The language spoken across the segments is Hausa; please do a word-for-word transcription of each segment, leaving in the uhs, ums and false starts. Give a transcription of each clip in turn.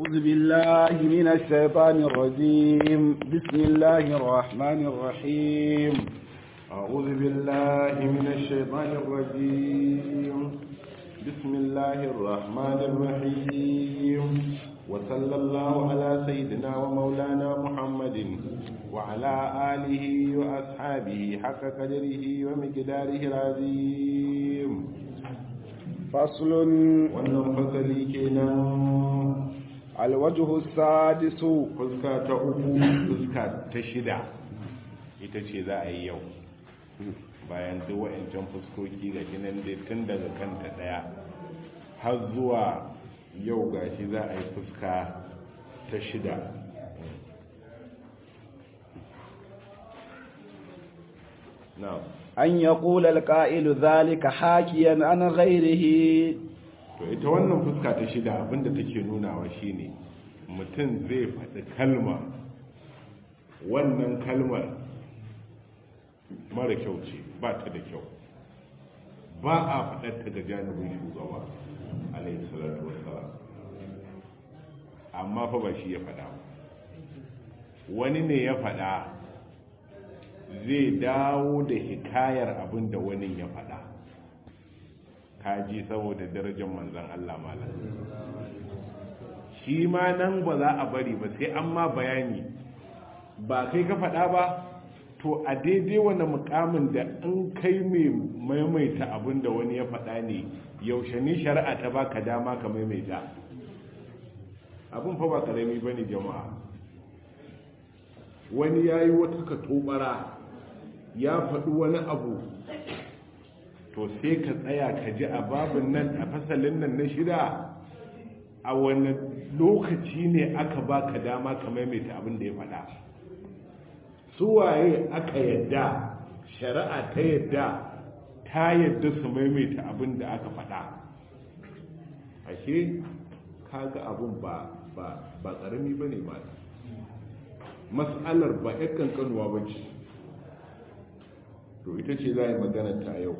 أعوذ بالله من الشيطان الرجيم بسم الله الرحمن الرحيم أعوذ بالله من الشيطان الرجيم بسم الله الرحمن الرحيم وصلى الله على سيدنا ومولانا محمد وعلى آله وأصحابه حق قدره ومقداره العظيم فصل wannan fasali kenan الوجه السادس fuska ta uku fuska ta shida ita ce za a yi yau bayan duk wa'ancan fuskoki ga kinan dai tun daga kanta daya har zuwa yau gashi za a yi fuska ta shida na'am أن يقول القائل ذلك حاكيا عن غيره. to ita wannan fuska ta shida abinda take nunawa shine mutum zai faɗi kalma wannan kalmar mara kyau ce ba ta da kyau ba a faɗarta ga janibin shugaba alayhi salatu wassalam amma fa ba shi ya faɗa wani ne ya faɗa zai dawo da hikayar abin da wani ya faɗa kaji saboda darajar manzan Allah malam shi ma nan ba za a bari ba sai an ma bayani ba kai ka faɗa ba to a daidai wani mukamin da in kai mai maimaita abin da wani ya faɗa ne yaushe ni shari'a ta baka dama ka maimaita abin fa ba karami bane jama'a wani yayi wata katobara ya faɗi wani abu to sai ka tsaya ka ji a babin nan a fasalin nan na shida a wani lokaci ne aka baka dama ka maimaita abin da ya faɗa suwaye aka yadda shari'a ta yadda ta yadda su maimaita abin da aka faɗa ashe kaga abin ba ba ba ƙarami ba ne ba mas'alar ba ya kankanuwa ba ce to ita ce za a yi magana ta yau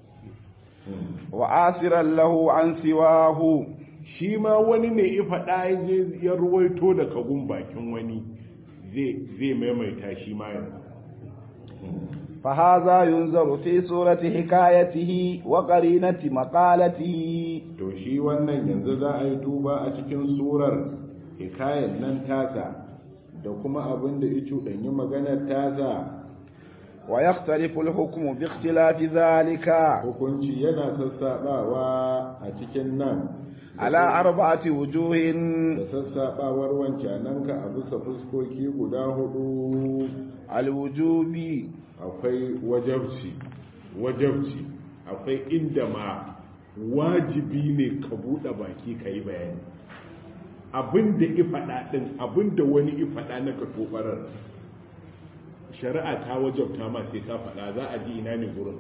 wa asiran lahu an siwahu shi ma wani ne ya faɗa ya ruwaito da kagun bakin wani zai maimaita shi ma yanzu fa haza yunzaru fi surati hikayatihi wa qarinati maqalatihi to shi wannan yanzu za a yi duba a cikin surar hikayen nan tasa da kuma abin da ya cuɗanyi maganar tasa wa yakhtalifu al-hukmu bi ikhtilafi dhalika hukunci yana sassabawa a cikin nan ala arba'ati wujuhin da sassabawar wancanan ka a bisa fuskoki guda hudu al-wujubi akwai wajabci wajabci akwai inda ma wajibi ne ka buɗe baki ka yi bayani abinda ifaɗa ɗin abinda wani ifaɗa na ka tobarar shari'a ta wajabta ma sai ka faɗa za a ji ina ne gurin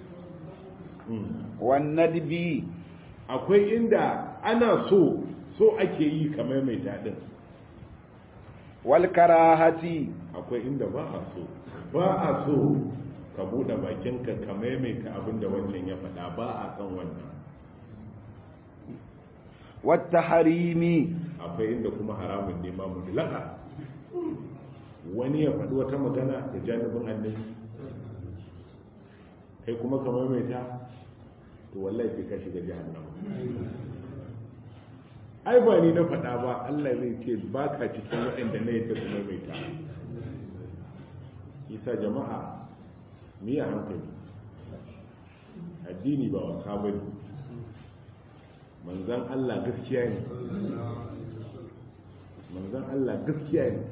wannan bi akwai inda ana so so ake yi kamar mai daɗin wal karahati akwai inda ba a so ba a so ka buɗe bakinka ka maimaita abin da wancan ya faɗa ba a kan wannan wata harimi akwai inda kuma haramun ne ma mutlaka wani ya faɗi wata magana da janibin annabi kai kuma ka maimaita to wallahi sai ka shiga jahannama ai ba ni na faɗa ba Allah zai ce ba ka cikin waɗanda na yadda su maimaita isa jama'a ni a hankali addini ba wasa ba ne manzan Allah gaskiya ne manzan Allah gaskiya ne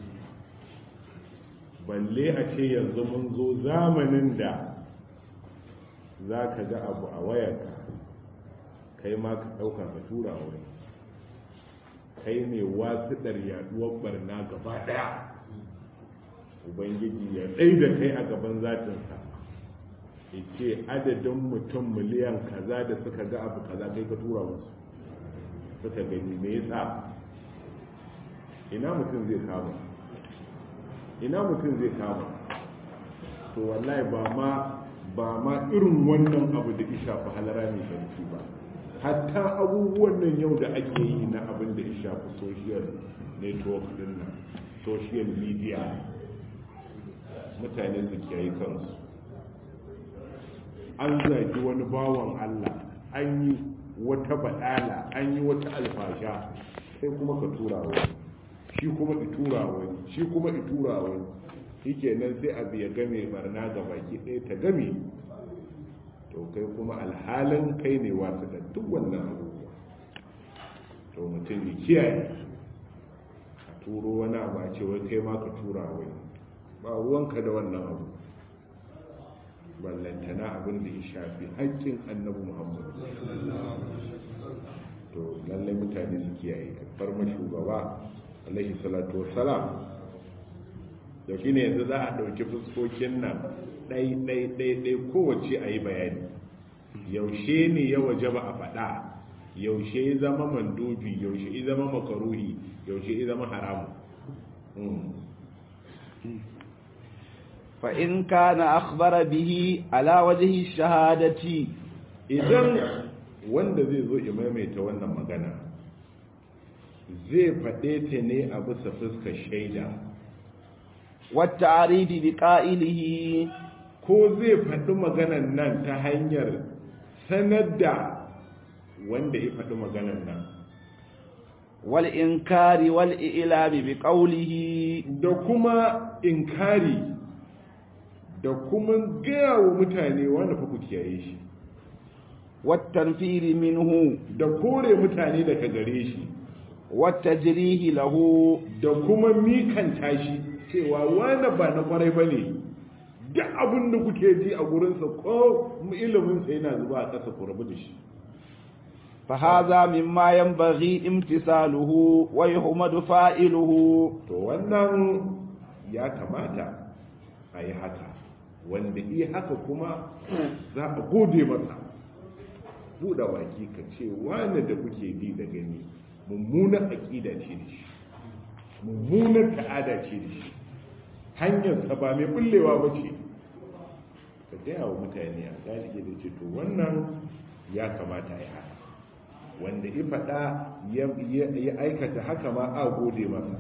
balle a ce yanzu mun zo zamanin da za ka ga abu a wayarka kai ma ka ɗauka ka tura wani kai ne wasiɗar yaduwar barna gaba ɗaya ubangiji ya ɗai da kai a gaban zatinsa ya ce adadin mutum miliyan kaza da suka ga abu kaza kai ka tura musu suka gani me yasa ina mutum zai kama ina mutum zai kama to wallahi ba ma ba ma irin wannan abu da ya shafi halara mai sarki ba hatta abubuwan nan yau da ake yi na abin da ya shafi social network din nan social media mutane su kiyaye kansu. An zagi wani bawan Allah, an yi wata badala, an yi wata alfasha, sai kuma ka tura wani, shi kuma itura wani, shi kuma itura wani, shi kenan sai abu ya game barna ga baki ɗaya ta game, to kai kuma alhalin kai ne wasu da duk wannan abubuwa. To mutum ya kiyaye a turo wani abu a ce wai kai ma ka tura wani, ba ruwanka da wannan abu, ballantana abin da ya shafi haƙƙin annabi Muhammad. To lallai mutane su kiyaye farma shugaba alaihi salatu wassalam. da shi ne yanzu za a ɗauki fuskokin nan ɗai ɗai ɗai ɗai kowace a yi bayani. Yaushe ne ya waje ba a faɗa, yaushe ya zama mandubi, yaushe ya zama makaruhi, yaushe ya zama haramu. فإن كان أخبر به على وجه الشهادة idan wanda zai zo ya maimaita wannan magana zai faɗe ta ne a bisa fuskar shaida والتعريف بقائله ko zai faɗi maganan nan ta hanyar sanar da wanda ya faɗi maganan nan والإنكار والإعلام بقوله da kuma inkari da kuma gaya wa mutane wanda fa ku kiyaye shi والتنفير منه da kore mutane daga gare shi والتجريه له da kuma mikanta shi cewa wani ba na kwarai ba ne duk abin da kuke ji a gurinsa ko iliminsa yana zuba a ƙasa ku rabu da shi. فهذا مما ينبغي امتثاله ويحمد فاعله to wannan ya kamata a yi haka wanda iya haka kuma za a gode masa. Buɗe baki ka ce wani da kuke bi da gani mummunar aƙida ce da shi, mummunar ta'ada ce da shi, hanyarsa ba mai bullewa ba ce, ka gaya wa mutane a galige da ce to wannan ya kamata a yi haka wanda ya faɗa ya aikata haka ma a gode masa.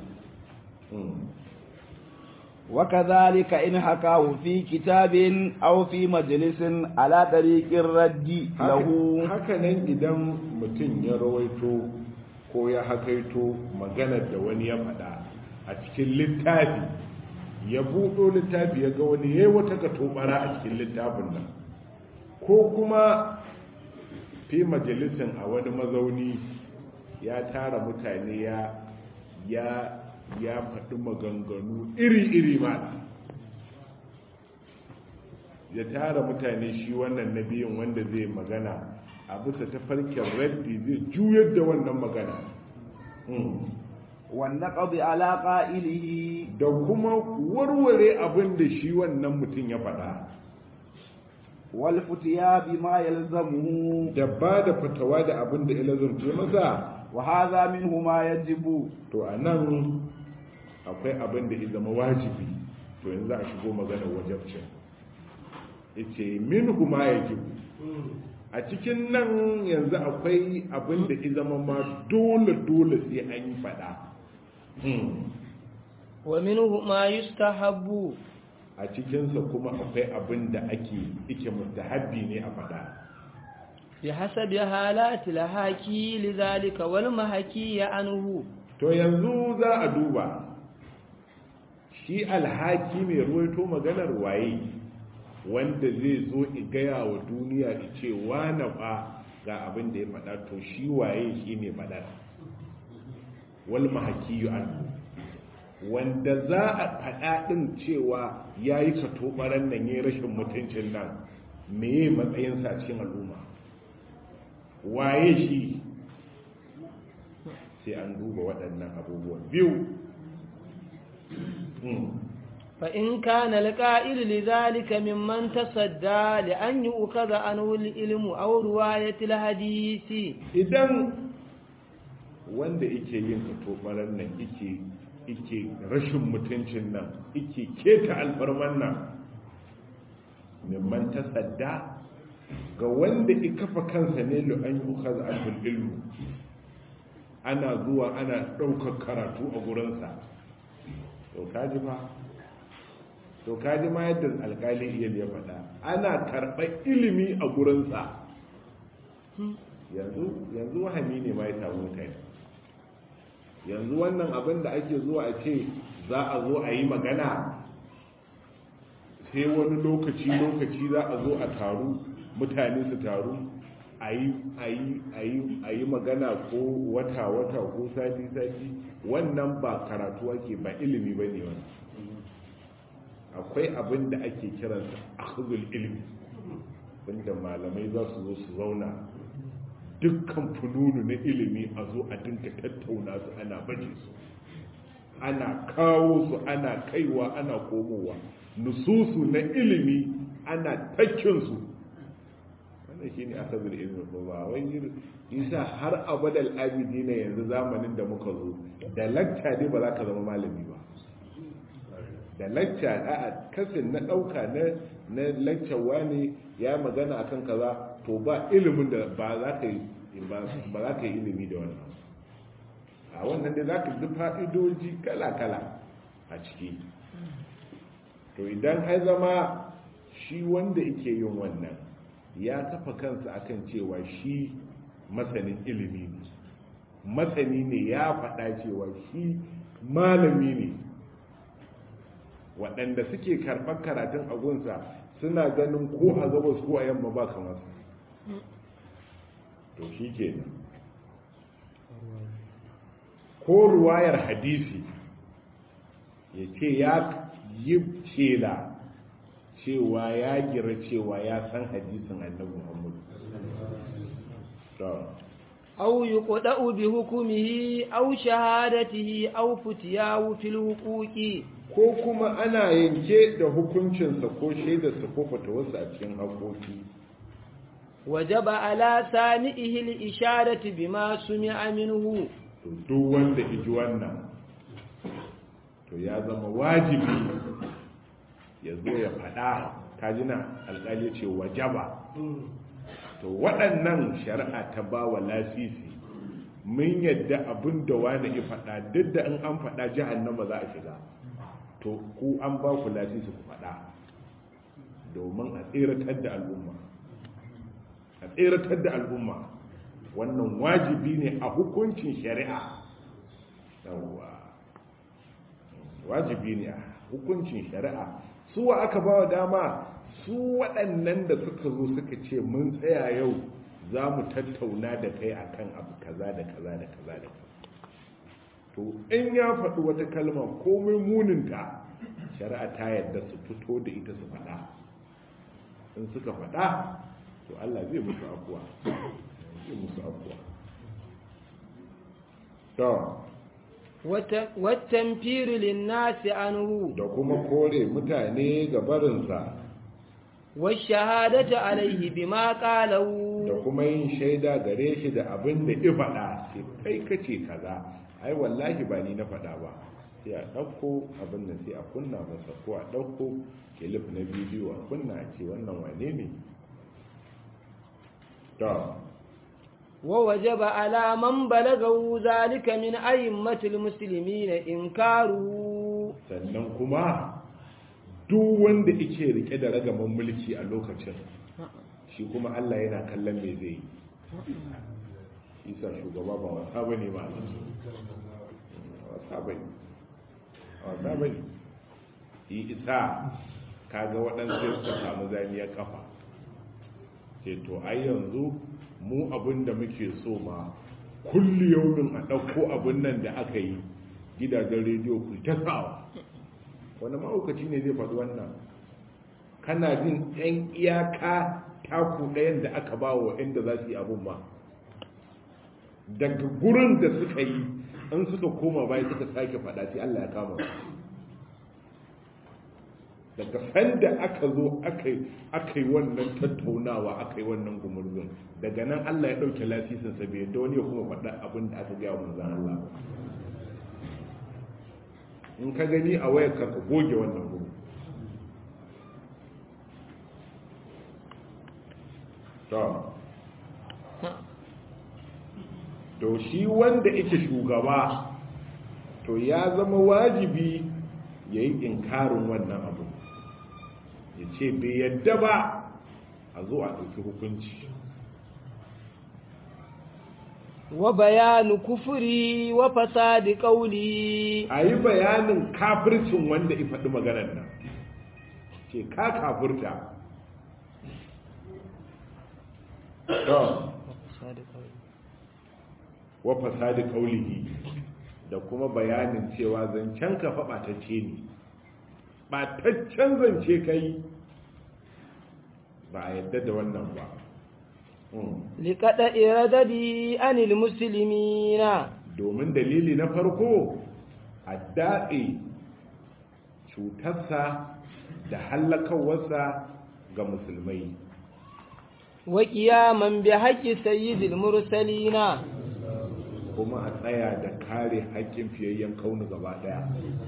وكذلك إن حكاه في كتاب أو في مجلس على طريق الرد له haka nan idan mutum ya rawaito ko ya hakaito maganar da wani ya faɗa a cikin littafi, ya buɗo littafi ya ga wani yayi wata katobara a cikin littafin nan, ko kuma fi majalisin a wani mazauni ya tara mutane ya ya ya faɗi maganganu iri-iri ma, ya tara mutane shi wannan nabiyin wanda zai magana a bisa tafarkin raddi zai juyar da wannan magana والنقض على قائله da kuma warware abin da shi wannan mutum ya faɗa والفتيا بما يلزمه da ba da fatawa da abin da ilazumce masa. وهذا منه ما يجب to a nan akwai abin da ya zama wajibi, to yanzu za a shigo maganar wajabcin. yace minhu ma yajibu, a cikin nan yanzu akwai abin da ya zama ma dole dole sai an yi fada. wa minhu ma yustahabbu, a cikinsa kuma akwai abin da ake ike mustahabbi ne a fada. bi hasabi halati lahaki lidhalika wal mahaki ya anhu. to yanzu za a duba shi alhaki mai ruwaito maganar waye wanda zai zo gaya wa duniya da ce wane fa ga abin da ya faɗa, to shi waye shi ne faɗar. wal mahaki an wanda za a faɗa ɗin cewa ya yi katobaran nan ya yi rashin mutuncin nan meye matsayinsa a cikin al'umma, waye shi, sai an duba waɗannan abubuwan biyu. فإن كان القائل لذلك ممن تصدى لأن يؤخذ عنه العلم أو رواية الحديث. idan wanda yake yin katobaran nan yake yake rashin mutuncin nan yake keta alfarman nan mimman tasadda ga wanda ya kafa kansa ne lu an yi ukaza alfil ilmu ana zuwa ana ɗaukar karatu a gurinsa to kaji ba to kaji ma yadda alkali iyal ya faɗa ana karɓar ilimi a gurinsa yanzu yanzu wahami ne ma ya samu mutane yanzu wannan abin da ake zuwa a ce za a zo a yi magana sai wani lokaci lokaci za a zo a taru mutane su taru a yi magana ko wata-wata ko sati-sati wannan ba karatu ake ba ilimi ba ne wani akwai abin da ake kiransa akhzul ilmi wanda malamai za su zo su zauna dukkan fununu na ilimi a zo a dinka tattauna su ana baje su ana kawo su ana kaiwa ana komowa nususu na ilimi ana takkinsu wannan shi ne akhzul ilmi ba wai isa har abadal abidi ne yanzu zamanin da muka zo da lacca ne ba za ka zama malami ba da lacca a kasin na ɗauka na lacca wani ya magana akan kaza to ba ilimin da ba za ka yi ba za ka yi ilimi da wannan a wannan da za ka ji fa'idoji kala-kala a ciki to idan har zama shi wanda yake yin wannan ya kafa kansa akan cewa shi masanin ilimi ne masani ne ya faɗa cewa shi malami ne waɗanda suke karɓar karatun agunsa suna ganin ko a gabas ko a yamma ba kamar to shi ke ko ruwayar hadisi ya ce ya yi cela cewa ya gira cewa ya san hadisin annabi muhammadu أو يقطع بحكمه أو شهادته أو فتياه في الحقوق ko kuma ana yanke da hukuncinsa ko shaidarsa ko fatawarsa a cikin haƙoƙi wajaba ala sami'ihi al-isharatu bima sumi'a minhu to duk wanda iji wannan to ya zama wajibi ya zo ya faɗa kajina alƙali ce wajaba to waɗannan shari'a ta ba wa lasisi mun yadda abin da wani ya faɗa duk da in an faɗa jahannama za a shiga to ku an ba ku lasisi ku faɗa domin a tseratar da al'umma a tseratar da al'umma wannan wajibi ne a hukuncin shari'a yawwa wajibi ne a hukuncin shari'a su wa aka ba wa dama su waɗannan da suka zo suka ce mun tsaya yau za mu tattauna da kai akan abu kaza da kaza da kaza da kaza to in ya faɗi wata kalma komai muninta shari'a ta yadda su fito da ita su faɗa in suka faɗa to Allah zai musu afuwa zai musu afuwa to wattanfiru linnasi anhu da kuma kore mutane ga barinsa washahadatu alaihi bima qalahu da kuma yin shaida gare shi da abin da ya faɗa sai kai kace kaza ai wallahi ba ni na faɗa ba sai a ɗauko abin da sai a kunna masa ko a ɗauko kilif na bidiyo a kunna a ce wannan wane ne to wa wajaba ala man balagahu zalika min a'immatil muslimin inkaru sannan kuma duk wanda yake rike da ragaman mulki a lokacin shi kuma Allah yana kallon me zai yi isa shugaba ba wasa bane ma wasa bane wasa bane yi isa kaga waɗansu suka samu zaniyar kafa ce to ai yanzu mu abin da muke so ma kulli yaumin a ɗauko abin nan da aka yi gidajen rediyo ku ta sawa wani ma'aukaci ne zai faɗi wannan kana jin ɗan iyaka taku ɗayan da aka ba wa inda za su yi abin ma daga gurin da suka yi an suka koma bayan suka sake faɗa sai Allah ya kama su daga sanda aka zo aka yi wannan tattaunawa aka yi wannan gumurzun daga nan Allah ya ɗauke lasisin sa bai da wani ya kuma faɗa abin da aka gaya manzan Allah in ka gani a wayar ka goge wannan gumu shi wanda yake shugaba to ya zama wajibi ya yi inkarin wannan abu, ya ce bai yadda ba a zo a ɗauki hukunci. wa bayanu kufuri wa fasadi qawli, a yi bayanin kafircin wanda ya faɗi maganar nan, ce ka kafirta. wa fasadi qawlihi, da kuma bayanin cewa zancen ka fa ɓatacce ne, ɓataccen zance kai, ba a yadda da wannan ba. liƙaɗa iradadi anil musulmina, domin dalili na farko a datse cutarsa da hallakawarsa ga musulmai, wa qiyaman bi haqqi sayyidil mursalina, kuma a tsaya da kare haƙƙin fiyayyen kaunu gaba ɗaya.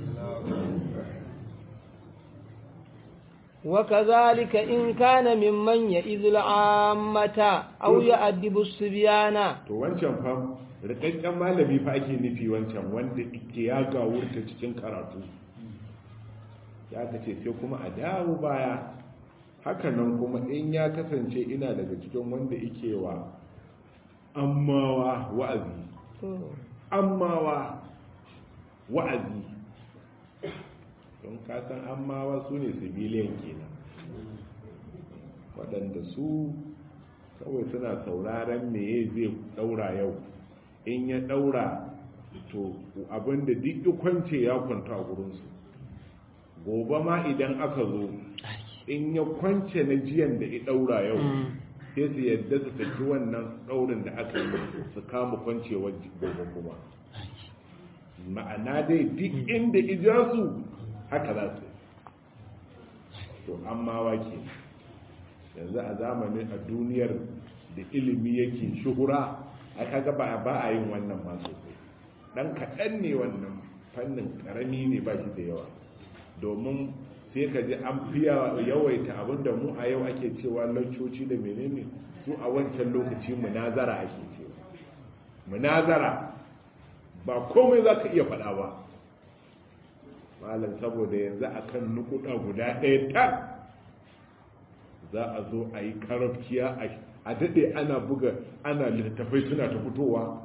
وكذلك إن كان ممن يئذ العامة أو يؤدب الصبيان. to wancan fa rikakken malami fa ake nufi, wancan wanda yake ya gawurta cikin karatu, ya kace sai kuma a dawo baya. Haka nan kuma in ya kasance ina daga cikin wanda yake wa ammawa wa'azi, ammawa wa'azi, don kasan ammawa su ne civilian kenan, waɗanda su kawai suna sauraron meye zai ɗaura yau, in ya ɗaura to abinda duk kwance ya kwanta a gurinsu, gobe ma idan aka zo in ya kwance na jiyan da ya ɗaura yau sai su yadda su saki wannan ɗaurin da aka yi su kama kwancewar gobe kuma. Ma'ana dai duk inda ija su haka za su. To amma wake yanzu a zamanin a duniyar da ilimi yake shuhura, aka ga ba a yin wannan masu dan kaɗan ne, wannan fannin ƙarami ne ba shi da yawa, domin sai ka ji an fiya yawaita abinda mu a yau ake cewa lancoci da menene, su a wancan lokaci munazara ake cewa munazara, ba komai za ka iya faɗa ba malam, saboda yanzu akan nukuda guda ɗaya ta za a zo a yi karafkiya a daɗe ana buga, ana littattafai suna ta fitowa.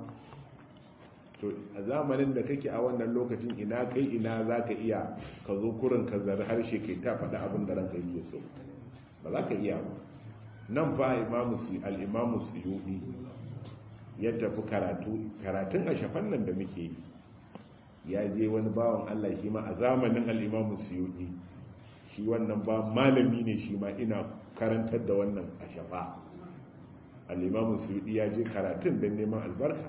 To a zamanin da kake a wannan lokacin ina kai ina za ka iya ka zo kurin ka zari harshe kai ta faɗa abin da ranka yake so, ba za ka iya ba. Nan fa al'imamu suyuɗi ya tafi karatu, karatun a shafan nan da muke yi, ya je wani bawan Allah shi ma a zamanin al'imamu suyuɗi, shi wannan ba malami ne shi ma ina karantar da wannan a shafa. Al'imamu suyuɗi ya je karatun don neman albarka,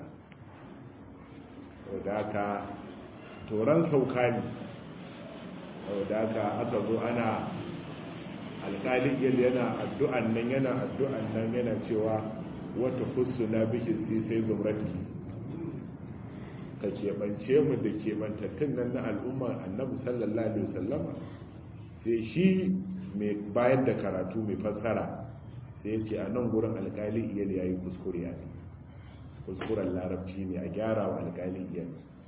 da aka toron sauka ne, da aka aka zo ana alƙalin yana addu'an nan yana addu'an nan yana cewa wata kusu na bikin sai zumrati, ka keɓance mu da keɓantattun nan na al'umma annabi sallallahu alaihi wasallama. Sai shi mai bayar da karatu mai fassara sai ya ce a nan gurin alƙalin iyal ya yi kuskure ne, kuskuren larabci ne, a gyara wa alƙalin iyal.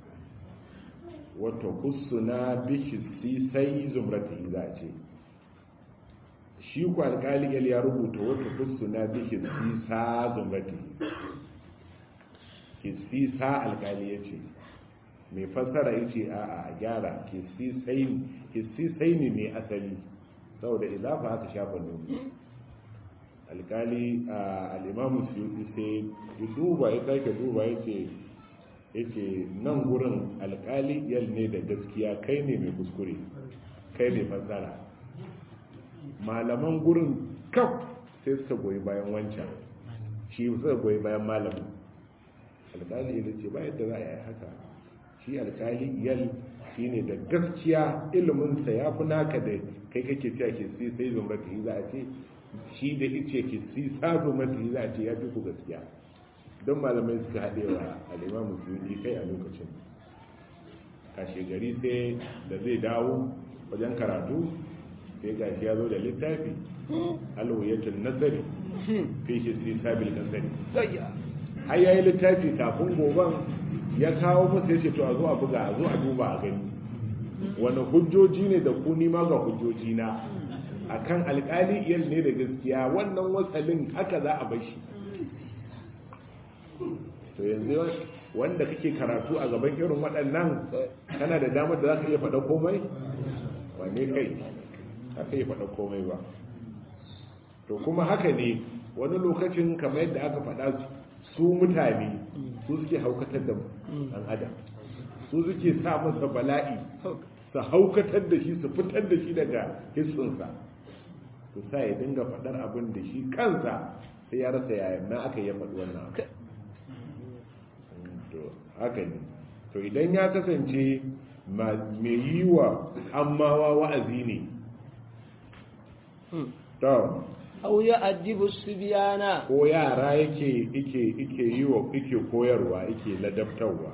Wata kusu na bikin sai zumrati za a ce, shi ku alƙalin iyal ya rubuta wata kusu na bikin sa zumrati, kisisa alƙali ya ce, mai fassara ya ce a a gyara kisisai ne mai asali, saboda idafa haka shafa nuni. Alƙali al'imamu suyuɗi sai ya duba ya sake duba ya ce ya ce nan gurin alƙali yal ne da gaskiya, kai ne mai kuskure, kai ne fassara. Malaman gurin kaf sai suka goyi bayan wancan, shi suka goyi bayan malamin. Alƙali ya ce ba yadda za a yi haka, shi alƙali yal shi ne da gaskiya, iliminsa ya fi naka da kai kake cewa ke si sai zumrati za a ce, shi da ice ke si sa zumrati za a ce ya fi ku gaskiya. Don malamai suka haɗe wa al'imamu suyuɗi kai a lokacin. Kashe gari sai da zai dawo wajen karatu sai gashi ya zo da littafi alwayatul nasari fi shi si sabil kasari, har yayi littafi kafin goban ya kawo musu ya ce to a zo a buga a zo a duba a gani wani hujjoji ne da ku nima ga hujjoji na akan alkali iyal ne da gaskiya wannan wasalin haka za a bashi to yanzu wanda kake karatu a gaban irin waɗannan kana da damar da za ka iya faɗa komai wane kai haka iya faɗa komai ba to kuma haka ne wani lokacin kamar yadda aka faɗa su mutane su suke haukatar da ɗan adam su suke sa masa bala'i su haukatar da shi su fitar da shi daga hissinsa su sa ya dinga faɗar abin da shi kansa sai ya rasa yayan na aka yi faɗi wannan abu to haka ne to idan ya kasance mai yi wa ammawa wa'azi ne to au ya addibu subiyana ko yara yake yake yake yi wa yake koyarwa yake ladabtarwa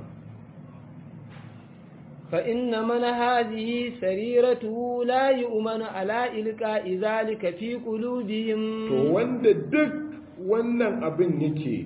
fa inna man hadhihi sariratu la yu'manu ala ilqa zalika fi qulubihim to wanda duk wannan abin yake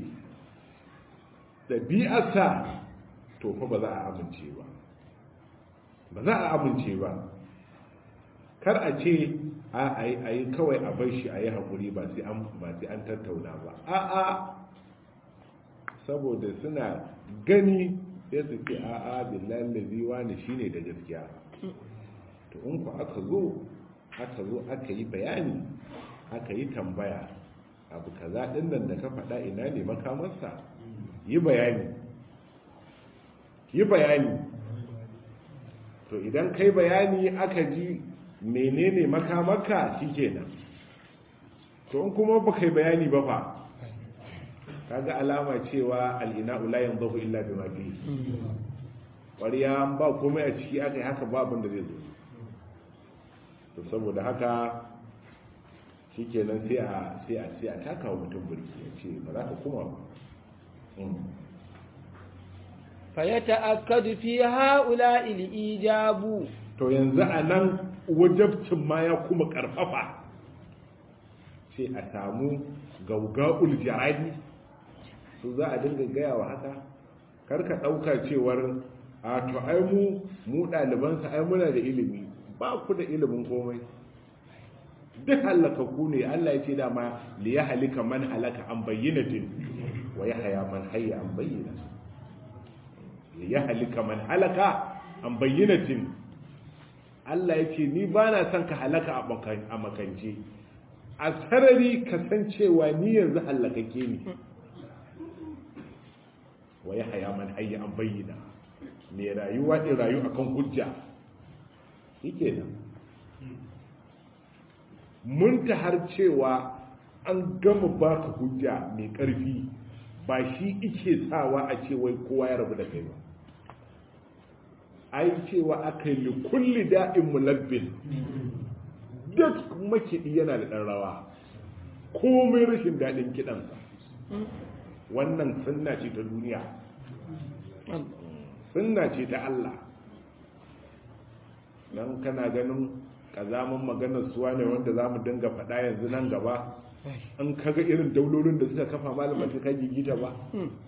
dabi'arsa to fa ba za a amince ba ba za a amince ba kar a ce a yi kawai a bar shi a yi haƙuri ba sai an tattauna ba a'a saboda suna gani sai su ce a'a billahi lazi wani shine da gaskiya to in ku aka zo aka zo aka yi bayani aka yi tambaya abu kaza din nan da ka faɗa ina ne makamarsa yi bayani yi bayani to idan kai bayani aka ji menene makamaka shikenan to in kuma ba kai bayani ba fa kaga alama cewa al-ina'u la yanzahu illa bima fihi wariya ba komai a ciki aka yi haka ba abin da zai zo to saboda haka shikenan sai a sai a sai a taka wa mutum burki ya ce ba za ka kuma ba fa yata'akkadu fi ha'ula'i al-ijabu to yanzu anan wajabcin ma ya kuma karfafa sai a samu gauga'ul jaradi su za a dinga gaya wa haka karka ɗauka cewar a to ai mu mu ɗalibansa ai muna da ilimi ba ku da ilimin komai duk halakaku ne Allah ya ce dama li ya halika man halaka an bayyinatin wa ya haya man hayya an bayyina li ya halika man halaka an bayyinatin Allah ya ce ni ba na son ka halaka a makance a sarari kasancewa ni yanzu halakake ne wa ya haya man hayya an bayyana mai rayuwa ɗin rayu akan hujja shi kenan mun ta har cewa an gama baka hujja mai ƙarfi ba shi ike sawa a ce wai kowa ya rabu da kai ba ai cewa aka yi kulli da'in mulabbin duk makiɗi yana da ɗan rawa komai rashin daɗin kiɗansa wannan sunna ce ta duniya sunna ce ta Allah nan kana ganin kazaman maganar suwa ne wanda za mu dinga faɗa yanzu nan gaba an kaga irin daulolin da suka kafa malamar su kan gigita ba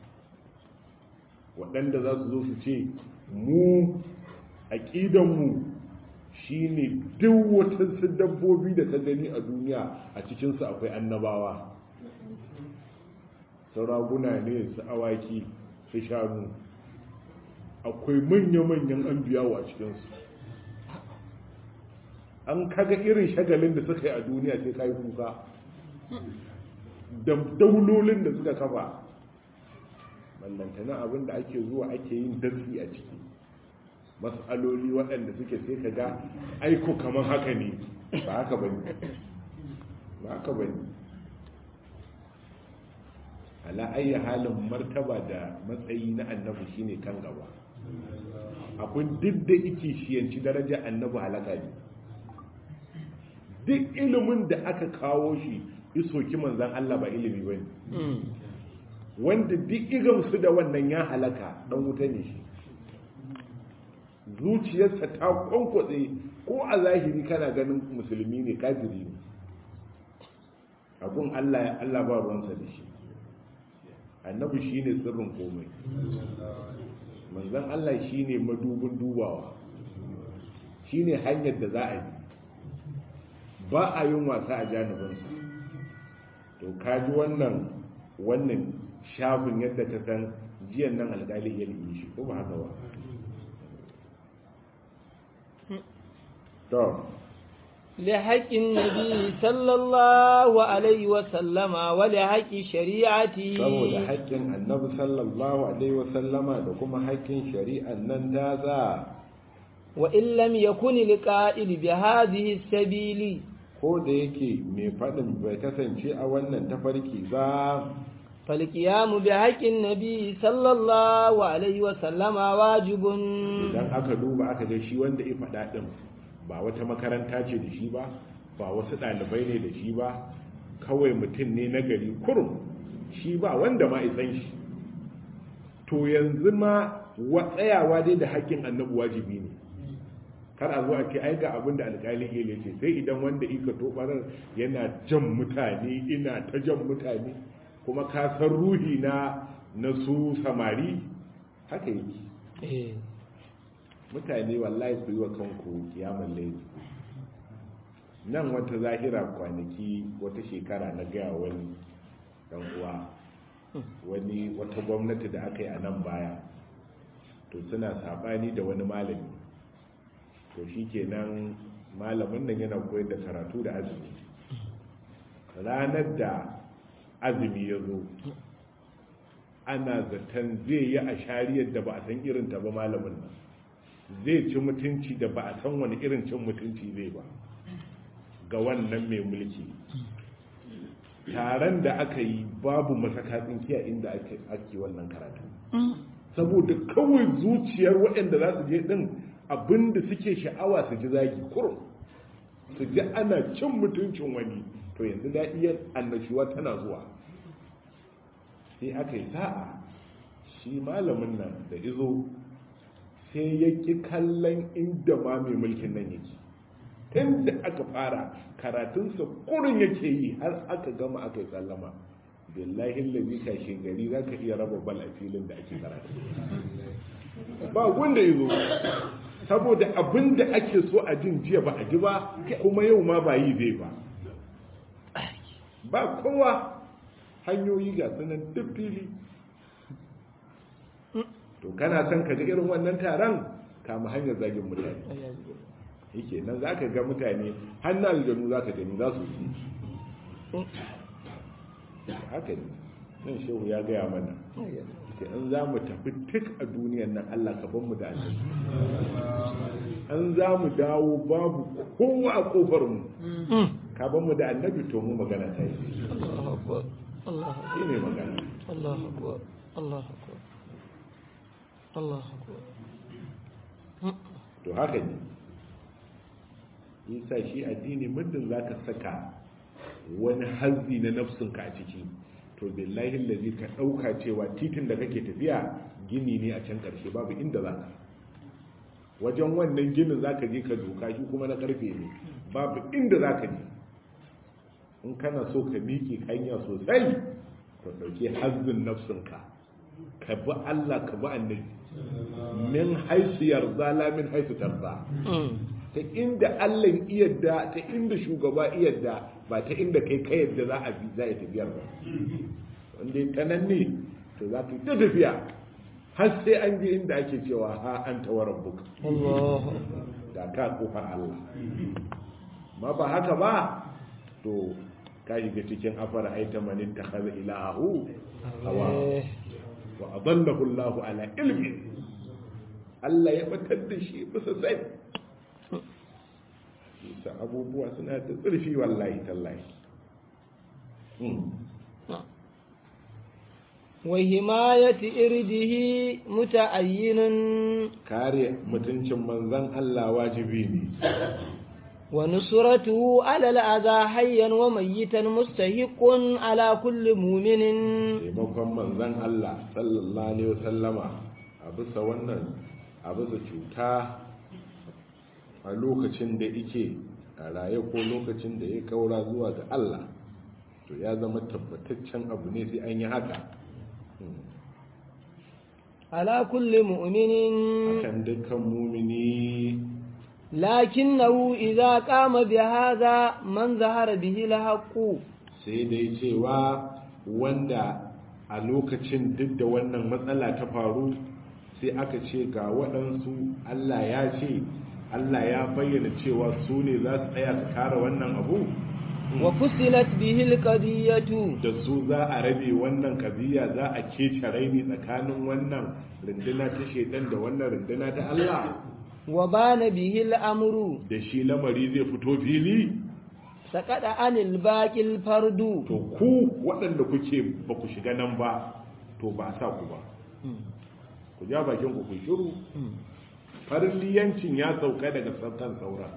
waɗanda za su zo su ce mu aƙidanmu shi ne duk watansu dabbobi da ka gani a duniya a cikinsu akwai annabawa sauraguna ne su awaki su shanu akwai manya-manyan an biyawa a cikinsu an kaga irin shagalin da suka yi a duniya sai ka yi kuka da daulolin da suka kafa ballantana abin da ake zuwa ake yin darsi a ciki mas'aloli waɗanda suke sai ka ga aiko kamar haka ne ba haka ba ne ba haka ba ne ala ayi halin martaba da matsayi na annabi shine kan gaba abin duk da yake shiyanci daraja annabi halaka ne duk ilimin da aka kawo shi isoki manzan Allah ba ilimi bane wanda duk igamsu da wannan ya halaka dan wuta ne shi zuciyarsa ta kwankwatse ko a zahiri kana ganin musulmi ne kafiri ne abun Allah Allah ba ruwansa da shi annabi shine sirrin komai manzon Allah shine madubin dubawa shine hanyar da za a yi ba a yin wasa a janibinsa to kaji wannan wannan shafin yadda ka san jiyan nan alƙali ya yi shi ko ba haka ba to لحق النبي صلى الله عليه وسلم ولحق شريعته saboda haƙƙin annabi sallallahu alaihi wasallama da kuma haƙƙin shari'an nan daza wa in lam yakun liqa'il bi hadhihi sabili ko da yake mai faɗin bai kasance a wannan tafarki ba falqiyamu bi haqqin nabi sallallahu alaihi wasallama wajibun idan aka duba aka ga shi wanda ya faɗa din ba wata makaranta ce da shi ba ba wasu ɗalibai ne da shi ba kawai mutum ne na gari kurum shi ba wanda ma isan shi to yanzu ma tsayawa dai da haƙƙin annabi wajibi ne kar a zo a ce ai ga abin da alƙalin ya ce sai idan wanda ika tobarar yana jan mutane ina ta jan mutane kuma ka san ruhi na na su samari haka yake eh mutane wallahi ku yi wa kanku kiyamun laifi nan wata zahira kwanaki wata shekara na gaya wani dan uwa wani wata gwamnati da aka yi a nan baya to suna sabani da wani malami to shi kenan malamin nan yana koyar da karatu da azumi ranar da azumi ya zo ana zaton zai yi a shariyar da ba a san irinta ba malamin nan zai ci mutunci da ba a san wani irin cin mutunci zai ba ga wannan mai mulki taron da aka yi babu masaka tsinkiya inda ake wannan karatu saboda kawai zuciyar waɗanda za su je ɗin abinda suke sha'awa su ji zagi kurum su ji ana cin mutuncin wani to yanzu daɗiyar annashuwa tana zuwa sai aka yi sa'a shi malamin nan da izo sai ya ƙi kallon inda ma mai mulkin nan yake tun da aka fara karatunsa kurin yake yi har aka gama aka yi sallama billahi lalzi kashe gari za ka iya raba bal a filin da ake karatu ba wanda ya zo saboda abin da ake so a jin jiya ba a ji ba kuma yau ma ba yi zai ba ba kowa hanyoyi ga sunan duk fili to kana son ka ji irin wannan taron kama hanyar zagin mutane yake nan za ka ga mutane hannun aljanu za ka gani za su yi haka ne nan shehu ya gaya mana ke an za mu tafi tik a duniyan nan Allah ka ban mu da annabi an za mu dawo babu kowa a kofar mu ka ban mu da annabi to mu magana ta yi shi ne magana Allahu akbar Allahu akbar Allahu akbar to haka ne yasa shi addini muddin zaka saka wani hazzi na nafsinka a ciki to billahi allazi ka dauka cewa titin da kake tafiya gini ne a can karshe babu inda zaka wajen wannan ginin zaka je ka doka shi kuma na karfe ne babu inda zaka je in kana so ka miƙe hanya sosai to dauke hazzin nafsinka ka bi Allah ka bi annabi min haisu yarda la min haisu tarda ta inda Allah iyadda ta inda shugaba iyadda ba ta inda kai ka yadda za a bi za a tafiyar ba wanda ta nan ne to za ka ta tafiya har sai an je inda ake cewa ha an tawar rabbuka da ka kofar Allah ma ba haka ba to ka shiga cikin afara aita manin ta kaza ilahu hawa wa adallahu Allah ala ilmi Allah ya batar da shi bisa sai bisa abubuwa suna da tsirfi wallahi tallahi wa himayati irdihi muta'ayyinun kare mutuncin manzon Allah wajibi ne wa nusratuhu ala al'adha hayyan wa mayyitan mustahiqqun ala kulli mu'minin taimakon manzon Allah sallallahu alaihi wasallama a bisa wannan a bisa cuta a lokacin da yake a raye ko lokacin da ya kaura zuwa ga Allah to ya zama tabbataccen abu ne sai an yi haka على كل مؤمن akan dukkan mumini لكنه إذا قام بهذا من ظهر به الحق sai dai cewa wanda a lokacin duk da wannan matsala ta faru sai aka ce ga waɗansu Allah ya ce Allah ya bayyana cewa su ne za su tsaya su kare wannan abu وفصلت به القضية da su za a rabe wannan kabiya za a kece raini tsakanin wannan runduna ta shedan da wannan runduna ta Allah وبان به الأمر da shi lamari zai fito fili سقط عن الباقي الفرد to ku waɗanda kuke ba ku shiga nan ba to ba a sa ku ba ku ja bakin ku ku shiru farliyancin ya sauka daga saukan saura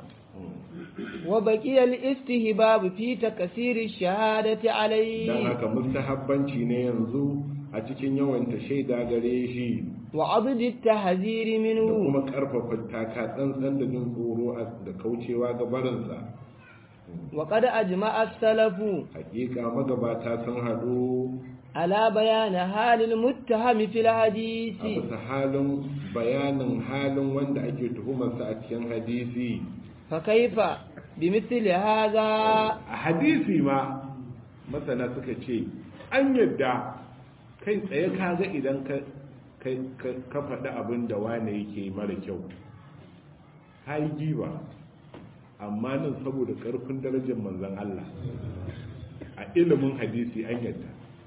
وبقي الاستهباب في تكسير الشهادة dan عليه haka mustahabbanci ne yanzu a cikin yawanta shaida gare shi وعضد التحذير da منه kuma karfafa taka tsantsan da jin tsoro da kaucewa ga barinsa وقد أجمع السلف hakika magabata sun haɗu على بيان حال المتهم في الحديث a bisa halin bayanin halin wanda ake tuhumarsa a cikin hadisi فكيف بمثل هذا a hadisi ma masana suka ce an yadda kai tsaye kaga idan ka ka faɗi abin da wane yake mara kyau hai giba amma nan saboda ƙarfin darajar manzon Allah a ilimin hadisi an yadda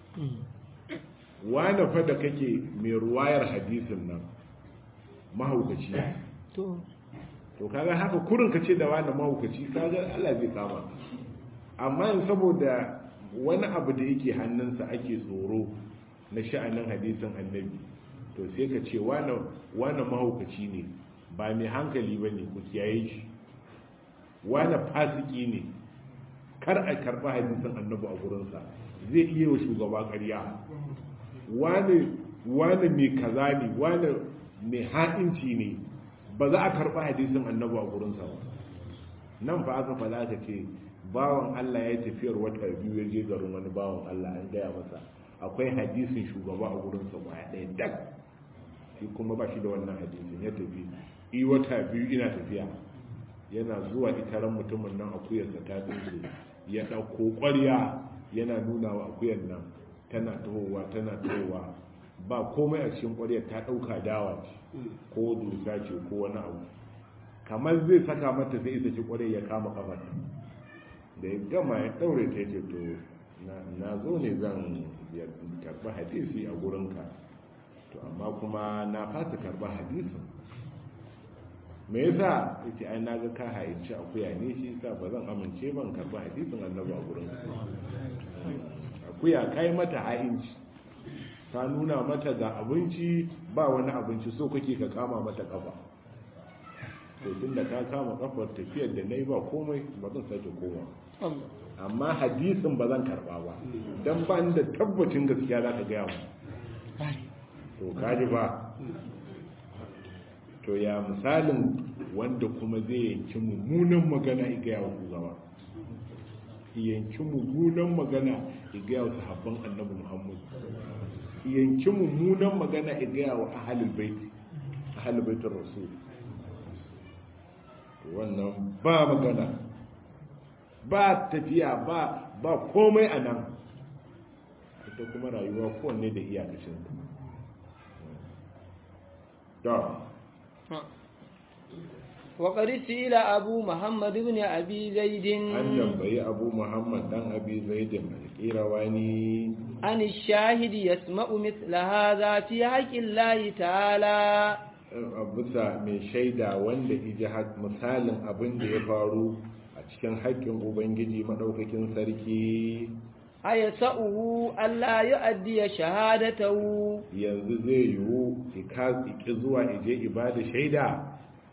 wane fa da kake mai ruwayar hadisin nan mahaukaci to to kaga haka kurin ka ce da wani mahaukaci kaga Allah zai kama amma yin saboda wani abu da yake hannunsa ake tsoro na sha'anin hadisin annabi to sai ka ce wani mahaukaci ne ba mai hankali ba ne ku kiyaye shi wani fasiki ne kar a karɓi hadisin annabi a gurinsa zai iya wa shugaba ƙarya wani mai kaza ne wani mai ha'inci ne ba za a karɓi hadisin annabi a gurinsa ba nan fa aka fada ka ce bawan Allah ya tafiyar wata biyu ya je garin wani bawan Allah an gaya masa akwai hadisin shugaba a gurinsa ba ya ɗaya dak shi kuma ba shi da wannan hadisin ya tafi i wata biyu ina tafiya yana zuwa itaran mutumin nan akuyarsa ta tsinke ya ɗauko ƙwarya yana nuna wa akuyar nan tana tahowa tana tahowa ba komai a cikin ƙwaryar ta ɗauka dawa ce ko dusa ce ko wani abu kamar zai saka mata sai isa ci ƙwaryar ya kama kafar da ya gama ya ɗaure ta ce to na zo ne zan karɓi hadisi a gurinka to amma kuma na fasa karɓi hadisin me yasa yace ai naga ka haici akuya ne shi yasa ba zan amince ban karɓi hadisin annabi a gurinka akuya kai mata ha'inci ka nuna mata ga abinci ba wani abinci so kake ka kama mata kafa to tunda ka kama kafar tafiyar da nayi ba komai ba zan sake koma amma hadisin ba zan karba ba dan ba ni da tabbacin gaskiya za ka gaya mu to kaji ba to ya misalin wanda kuma zai yanki mummunan magana ya gaya wa shugaba yanki mummunan magana ya gaya wa sahabban annabi Muhammad yanki mummunan magana ya gaya wa ahalul baiti ahalul baitin rasul wannan ba magana ba tafiya ba ba komai a nan ita kuma rayuwa kowanne da iyakacin ta وقد سئل أبو محمد بن أبي زيد an tambayi abu muhammad dan abi zaidin al-qirawani عن الشاهد يسمع مثل هذا في حق الله تعالى bisa mai shaida wanda iji misalin abin da ya faru a cikin haƙƙin ubangiji madaukakin sarki ayasa'uhu Allah yu'addi shahadatahu yanzu zai yiwu ki zuwa ije ibada shaida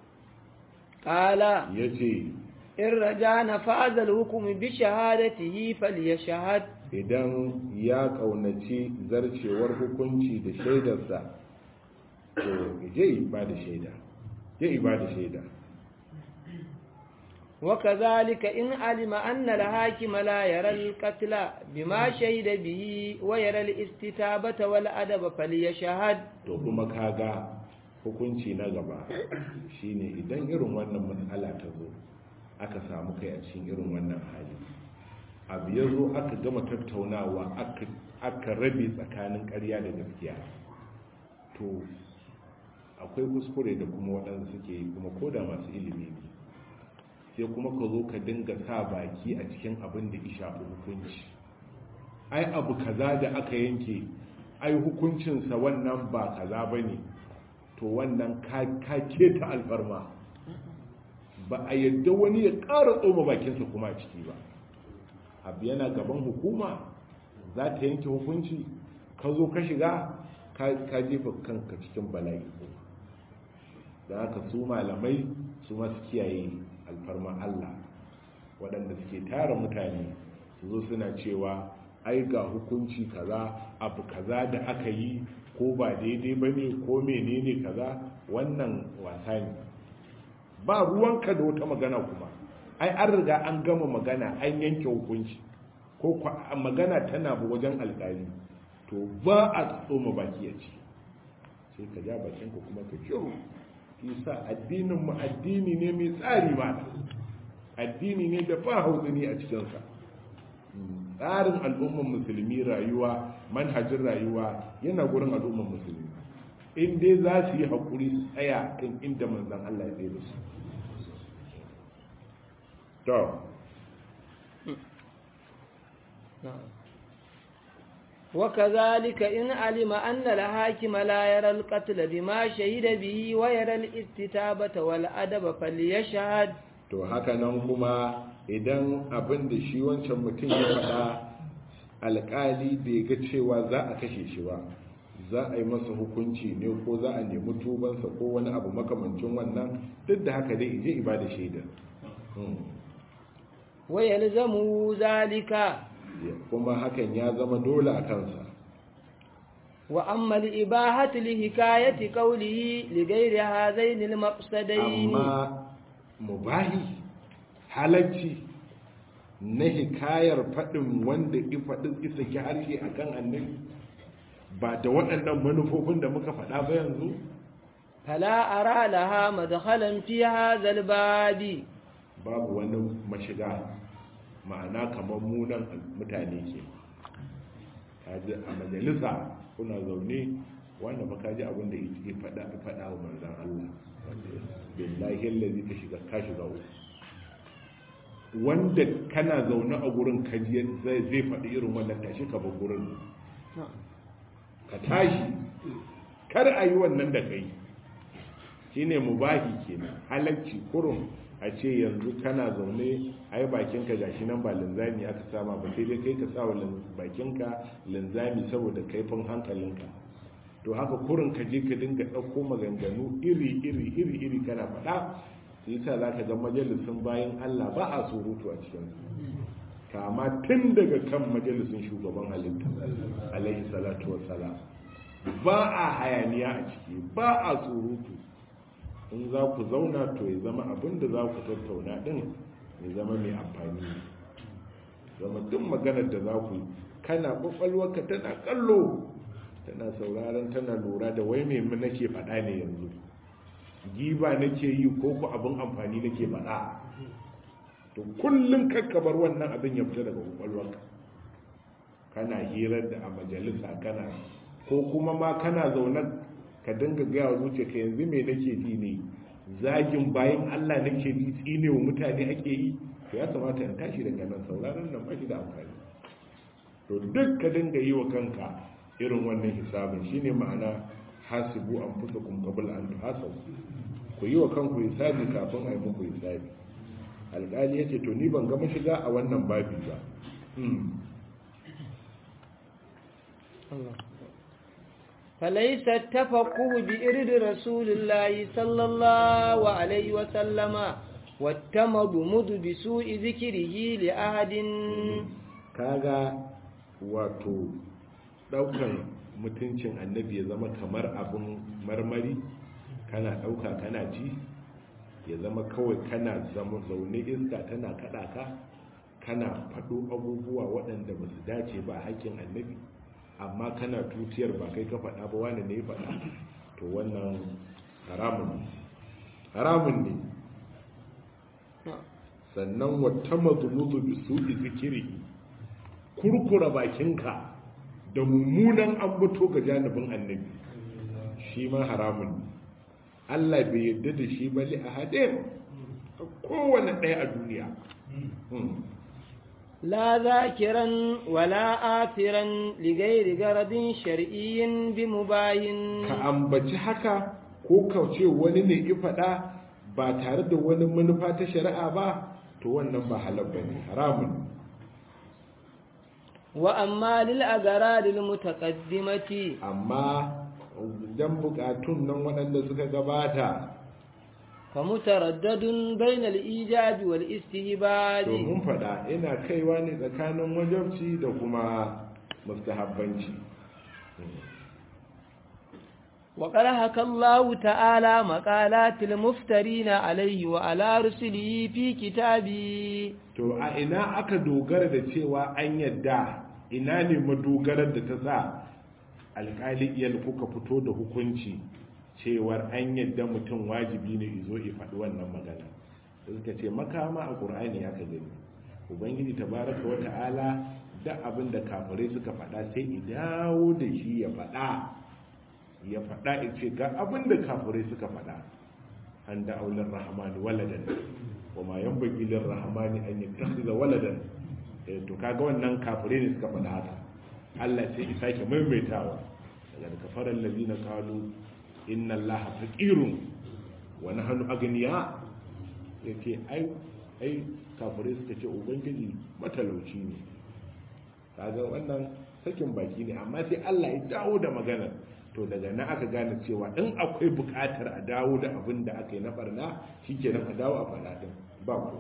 qala yace in rajana fa'azal hukm bi shahadatihi falyashhad idan ya kaunaci zarcewar hukunci da shaidarsa to je ibada shaida je ibada shaida وكذلك إن علم أن الحاكم لا يرى القتل بما شهد به ويرى الاستتابة والأدب فليشهد. to kuma kaga hukunci na gaba shine idan irin wannan matsala ta zo aka samu kai a cikin irin wannan hali abu ya zo aka gama tattaunawa aka rabe tsakanin ƙarya da gaskiya to akwai kuskure da kuma waɗanda suke yi kuma ko da masu ilimi ne sai kuma ka zo ka dinga sa baki a cikin abin da ya shafi hukunci ai abu kaza da aka yanke ai hukuncinsa wannan ba kaza ba ne to wannan ka keta alfarma ba a yadda wani ya ƙara tsoma bakinsa kuma a ciki ba abu yana gaban hukuma za ta yanke hukunci ka zo ka shiga ka jefa kanka cikin bala'i da haka su malamai su masu kiyaye alfarma Allah waɗanda suke tara mutane su zo suna cewa ai ga hukunci kaza abu kaza da aka yi ko ba daidai ba ne ko menene kaza wannan wasa ne ba ruwanka da wata magana kuma ai an riga an gama magana an yanke hukunci ko magana tana bu wajen alƙali to ba a tsoma baki a ci sai ka ja bakinka kuma ka shiru isa addinin mu addini ne mai tsari ma addini ne da ba hauzuni a cikinsa tsarin al'umman musulmi rayuwa manhajin rayuwa yana gurin al'umman musulmi in dai za su yi haƙuri su tsaya kan inda manzan Allah ya tsaye da su to وكذلك إن علم أن الحاكم لا يرى القتل بما شهد به ويرى الاستتابة والأدب فليشهد. to haka nan kuma idan abin da shi wancan mutum ya faɗa alƙali bai ga cewa za a kashe shi ba za a yi masa hukunci ne ko za a nemi tubansa ko wani abu makamancin wannan duk da haka dai ije ibada shaida wa yalzamu zalika kuma hakan ya zama dole a kansa wa amma al-ibahatu li hikayati qawlihi li ghayri hadhain al-maqsadain amma mubahi halacci na hikayar fadin wanda ifadin isa ki harshe akan annabi ba da waɗannan manufofin da muka faɗa ba yanzu fala ara laha madkhalan fi hadha al-babi babu wani mashiga ma'ana kamar munan mutane ke kaji a majalisa kuna zaune wanda ba kaji abin da yake fada fada wa manzon Allah billahi allazi ka shiga ka shiga wanda kana zaune a gurin kaji zai zai faɗi irin wannan tashi ka bar gurin ka tashi kar a yi wannan da kai shine mubahi kenan halacci kurum a ce yanzu kana zaune ai bakinka gashi nan ba linzami aka sama ba sai dai kai ka sa wa bakinka linzami saboda kaifin hankalinka to haka kurin ka je ka dinga ɗauko maganganu iri iri iri iri kana faɗa sai yasa za ka ga majalisun bayan Allah ba a surutu a cikin kama tun daga kan majalisun shugaban halitta alaihi salatu wassalam ba a hayaniya a ciki ba a surutu in za ku zauna to ya zama abin da za ku tattauna din ya zama mai amfani zama duk maganar da za ku kana kwakwalwarka tana kallo tana sauraron tana lura da wai mai nake faɗa ne yanzu giba nake yi ko ku abin amfani nake faɗa to kullum kakkabar wannan abin ya fita daga kwakwalwarka kana hirar da a majalisa kana ko kuma ma kana zaunar ka dinga gaya wa zuciya ka yanzu me nake ji ne zagin bayan Allah nake ji tsine wa mutane ake yi to ya kamata in tashi daga nan sauraron nan ba shi da amfani to duk ka dinga yi wa kanka irin wannan hisabin shine ma'ana hasibu anfusakum qabla an tuhasabu ku yi wa kanku hisabi kafin a yi muku hisabi alƙali yace to ni ban ga mashiga a wannan babi ba Allah فليس التفقه بإرد رسول الله صلى الله عليه وسلم والتمضمض بسوء ذكره لأحد kaga wato daukan mutuncin annabi ya zama kamar abin marmari kana dauka kana ci ya zama kawai kana zama zaune iska tana kada ka kana faɗo abubuwa waɗanda ba su dace ba a haƙƙin annabi amma kana tutiyar ba kai ka faɗa ba wani ne ya faɗa to wannan haramun ne haramun ne sannan wata mazuluzu bi su'i zikiri kurkura bakinka da mummunan ambato ga janibin annabi shi ma haramun ne Allah bai yadda da shi bali a hadin kowane ɗaya a duniya لا ذاكرا ولا آثرا لغير غرض شرعي بمباين ka ambaci haka ko kauce wani ne ya faɗa ba tare da wani manufa ta shari'a ba to wannan ba halal bane haramun wa amma lil agarad al mutaqaddimati amma dan bukatun nan waɗanda suka gabata fa mutaraddadun bayna al ijab wal istihbab to mun faɗa ina kaiwa ne tsakanin wajibci da kuma mustahabbanci وقد حكى الله تعالى مقالات المفترين عليه وعلى رسله في كتابه to a ina aka dogara da cewa an yadda ina ne madogarar da ta sa alƙali iyal kuka fito da hukunci cewar an yadda mutum wajibi ne izo ya faɗi wannan magana da suka ce makama a ƙur'ani aka gani ubangiji tabaraka wa ta'ala da abin da kafirai suka faɗa sai i dawo da shi ya faɗa ya faɗa in ce ga abin da kafirai suka faɗa an da aular rahamani waladan wa ma yan bagilin rahamani an yi tafiza waladan to kaga wannan kafirai ne suka faɗa haka Allah sai isa ke maimaitawa daga da kafarar lalina kalu inna allaha faqirun wa nahnu agniya yace ai ai kafirai suka ce ubangiji matalauci ne kaga wannan sakin baki ne amma sai Allah ya dawo da magana to daga nan aka gane cewa in akwai buƙatar a dawo da abin da aka yi na barna shikenan a dawo a faɗa din ba ku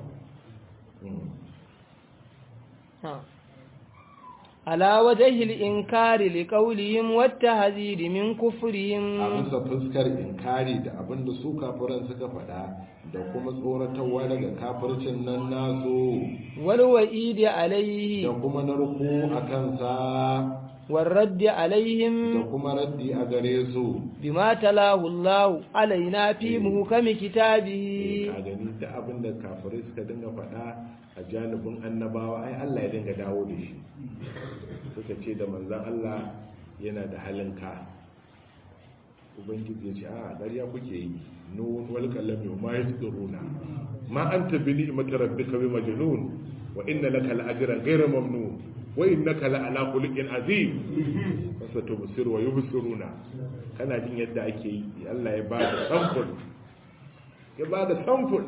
ala wajhi al-inkari li qawlihim wa at-tahzir min kufrihim a bisa fuskar inkari da abin da su kafiran suka faɗa da kuma tsoratarwa daga kafircin nan nasu wal wa'idi alayhi da kuma narko akan sa والرد عليهم da kuma raddi a gare su بما تلاه الله علينا في محكم كتابه a gani da abin da kafirai suka dinga faɗa a janibin annabawa ai Allah ya dinga dawo da shi suka ce da manzan Allah yana da halin ka ubangiji ya ce a ƙarya kuke yi nun wal kalami ma yasduruna ma anta bi ni'mati rabbika bi majnun wa inna laka la'ajran ghayra mamnun wa innaka la'ala khuluqin azim fasatubsir wa yubsiruna kana jin yadda ake yi Allah ya bada sample ya bada sample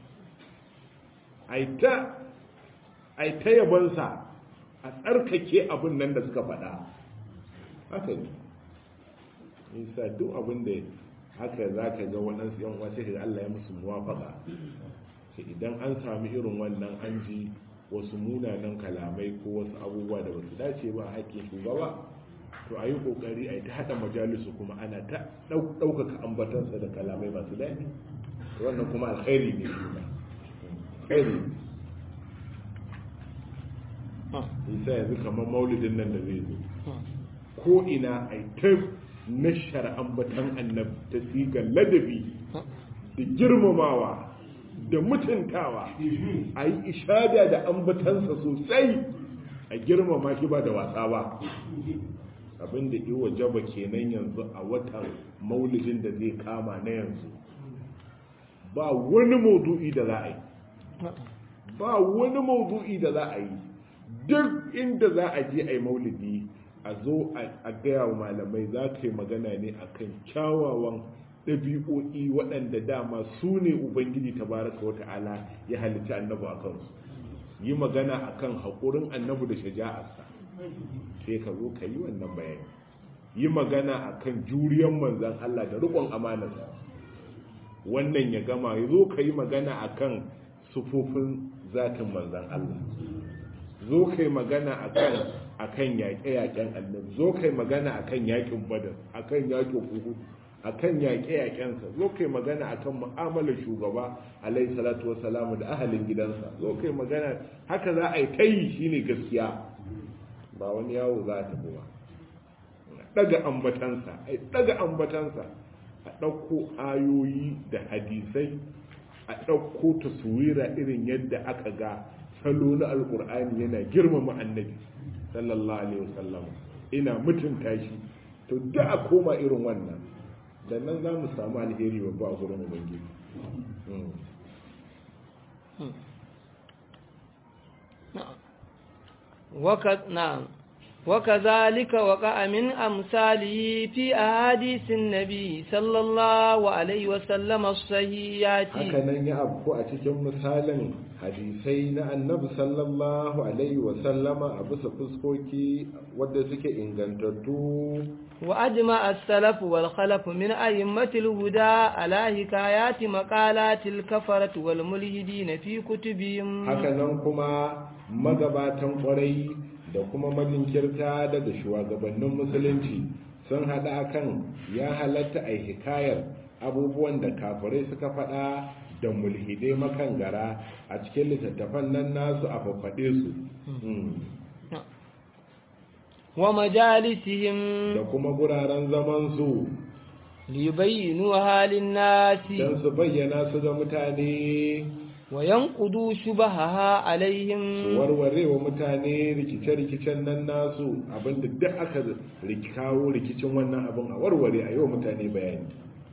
aita aita yabansa a tsarkake abin nan da suka faɗa haka ne nisa duk abin da haka za ka ga waɗansu yan wasu da Allah ya musu muwafaka sai idan an sami irin wannan an ji wasu munanan kalamai ko wasu abubuwa da basu dace ba a haƙƙin shugaba to a yi ƙoƙari a yi ta haɗa majalisu kuma ana ta ɗaukaka ambatansa da kalamai masu daɗi wannan kuma alkhairi ne shi ba alkhairi isa yanzu kamar maulidin nan da zai zo ko ina a yi ta nashar ambatan annabi ta sigar ladabi da girmamawa da mutuntawa a yi ishada da ambatansa sosai a girmama shi ba da wasa ba abinda iwa jaba kenan yanzu a watan maulidin da zai kama na yanzu ba wani maudu'i da za a yi ba wani maudu'i da za a yi duk inda za a je a yi maulidi a zo a gaya wa malamai za ka yi magana ne akan kyawawan ɗabi'o'i waɗanda dama su ne ubangiji tabaraka wa ta'ala ya halitta annabi a kansu yi magana akan haƙurin annabi da shaja'arsa sai ka zo ka yi wannan bayani yi magana akan juriyan manzan Allah da riƙon amanarsa wannan ya gama ya zo ka yi magana akan sufofin zatin manzan Allah zo ka yi magana akan akan yaƙe-yaƙen annabi zo ka yi magana akan yaƙin badar akan yaƙin uhud akan yaƙe-yaƙensa, zo kai magana akan mu'amalar shugaba alaihi salatu wassalamu da ahalin gidansa, zo kai magana haka za a yi kai shine gaskiya, ba wani yawo za ta ba. Daga ambatansa, ai daga ambatansa, a ɗauko ayoyi da hadisai, a ɗauko taswira irin yadda aka ga salo na alƙur'ani yana girmama annabi sallallahu alaihi wasallam, ina mutunta shi, to da a koma irin wannan, da nan za mu samu alheri babba a gurin ubangiji. na'am وكذلك وقع من أمثاله في أحاديث النبي صلى الله عليه وسلم الصحيحات. هكذا يأبقى أتكلم مثالا حديثين النبي صلى الله عليه وسلم أبس فسكوكي ودسك إنغانتتو. وأجمع السلف والخلف من أئمة الهدى على حكايات مقالات الكفرة والملحدين في كتبهم. هكذا كما مغباتا قري da kuma majinkirta daga shugabannin musulunci sun hada kan ya halatta a hikayar abubuwan da kafirai suka fada da mulhidai makangara a cikin littattafan nan nasu a faffade su wa majalisihim da kuma guraren zaman su libayyinu halin nasi dan su bayyana su ga mutane wa yanqudu shubaha alaihim warware wa mutane rikice-rikicen nan nasu abinda duk aka rikawo rikicin wannan abin a warware a yi wa mutane bayani.